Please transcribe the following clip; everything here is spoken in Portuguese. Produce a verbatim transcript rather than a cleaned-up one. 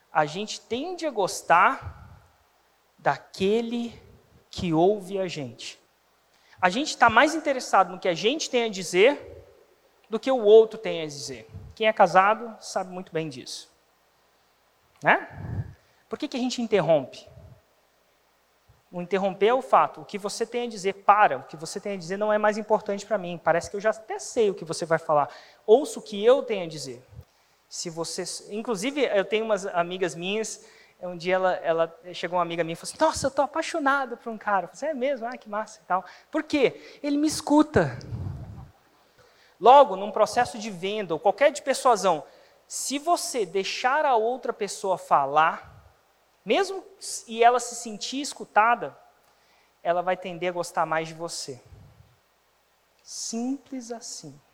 a gente tende a gostar daquele que ouve a gente. A gente está mais interessado no que a gente tem a dizer do que o outro tem a dizer. Quem é casado sabe muito bem disso. Né? Por que que a gente interrompe? O interromper é o fato. O que você tem a dizer, para. O que você tem a dizer não é mais importante para mim. Parece que eu já até sei o que você vai falar. Ouço o que eu tenho a dizer. Se você, inclusive, eu tenho umas amigas minhas, um dia ela, ela chegou uma amiga minha e falou assim, nossa, eu estou apaixonada por um cara. Eu falei, é mesmo? Ah, que massa e tal. Por quê? Ele me escuta. Logo, num processo de venda ou qualquer de persuasão, se você deixar a outra pessoa falar, mesmo e ela se sentir escutada, ela vai tender a gostar mais de você. Simples assim.